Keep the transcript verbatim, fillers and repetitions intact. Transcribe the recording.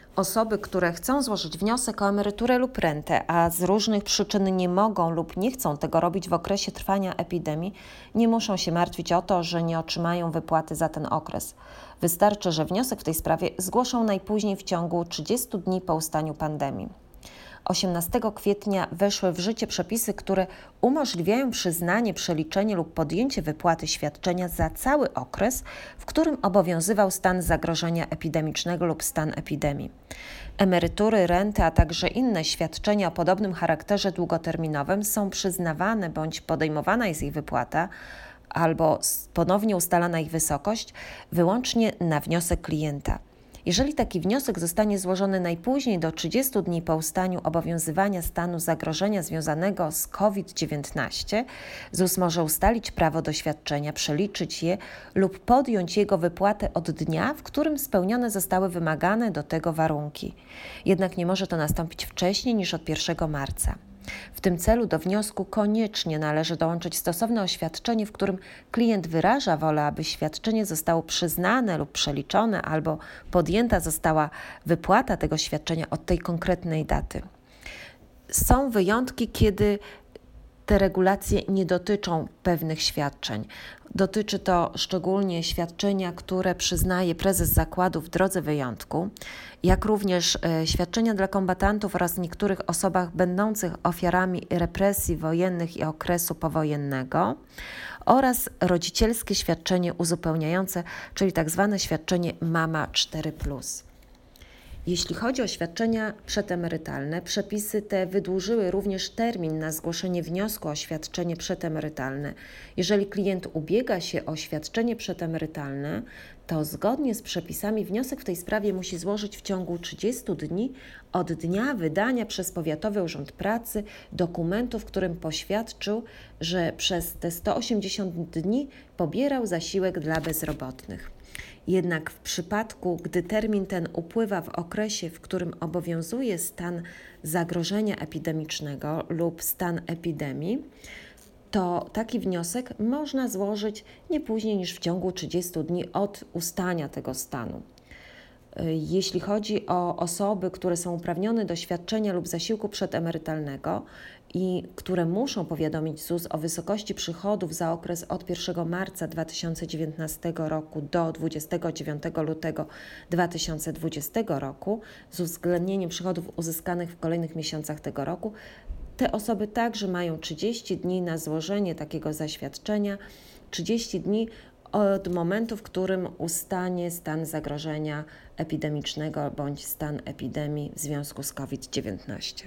Osoby, które chcą złożyć wniosek o emeryturę lub rentę, a z różnych przyczyn nie mogą lub nie chcą tego robić w okresie trwania epidemii, nie muszą się martwić o to, że nie otrzymają wypłaty za ten okres. Wystarczy, że wniosek w tej sprawie zgłoszą najpóźniej w ciągu trzydziestu dni po ustaniu pandemii. osiemnastego kwietnia weszły w życie przepisy, które umożliwiają przyznanie, przeliczenie lub podjęcie wypłaty świadczenia za cały okres, w którym obowiązywał stan zagrożenia epidemicznego lub stan epidemii. Emerytury, renty, a także inne świadczenia o podobnym charakterze długoterminowym są przyznawane bądź podejmowana jest ich wypłata albo ponownie ustalana ich wysokość wyłącznie na wniosek klienta. Jeżeli taki wniosek zostanie złożony najpóźniej do trzydziestu dni po ustaniu obowiązywania stanu zagrożenia związanego z COVID dziewiętnaście, ZUS może ustalić prawo do świadczenia, przeliczyć je lub podjąć jego wypłatę od dnia, w którym spełnione zostały wymagane do tego warunki. Jednak nie może to nastąpić wcześniej niż od pierwszego marca. W tym celu do wniosku koniecznie należy dołączyć stosowne oświadczenie, w którym klient wyraża wolę, aby świadczenie zostało przyznane lub przeliczone, albo podjęta została wypłata tego świadczenia od tej konkretnej daty. Są wyjątki, kiedy te regulacje nie dotyczą pewnych świadczeń. Dotyczy to szczególnie świadczenia, które przyznaje prezes zakładu w drodze wyjątku, jak również e, świadczenia dla kombatantów oraz niektórych osobach będących ofiarami represji wojennych i okresu powojennego oraz rodzicielskie świadczenie uzupełniające, czyli tak zwane świadczenie Mama cztery plus. Jeśli chodzi o świadczenia przedemerytalne, przepisy te wydłużyły również termin na zgłoszenie wniosku o świadczenie przedemerytalne. Jeżeli klient ubiega się o świadczenie przedemerytalne, to zgodnie z przepisami wniosek w tej sprawie musi złożyć w ciągu trzydziestu dni od dnia wydania przez Powiatowy Urząd Pracy dokumentu, w którym poświadczył, że przez te sto osiemdziesiąt dni pobierał zasiłek dla bezrobotnych. Jednak w przypadku, gdy termin ten upływa w okresie, w którym obowiązuje stan zagrożenia epidemicznego lub stan epidemii, to taki wniosek można złożyć nie później niż w ciągu trzydziestu dni od ustania tego stanu. Jeśli chodzi o osoby, które są uprawnione do świadczenia lub zasiłku przedemerytalnego i które muszą powiadomić ZUS o wysokości przychodów za okres od pierwszego marca dwa tysiące dziewiętnastego roku do dwudziestego dziewiątego lutego dwa tysiące dwudziestego roku, z uwzględnieniem przychodów uzyskanych w kolejnych miesiącach tego roku, te osoby także mają trzydzieści dni na złożenie takiego zaświadczenia, trzydzieści dni od momentu, w którym ustanie stan zagrożenia epidemicznego bądź stan epidemii w związku z COVID dziewiętnaście.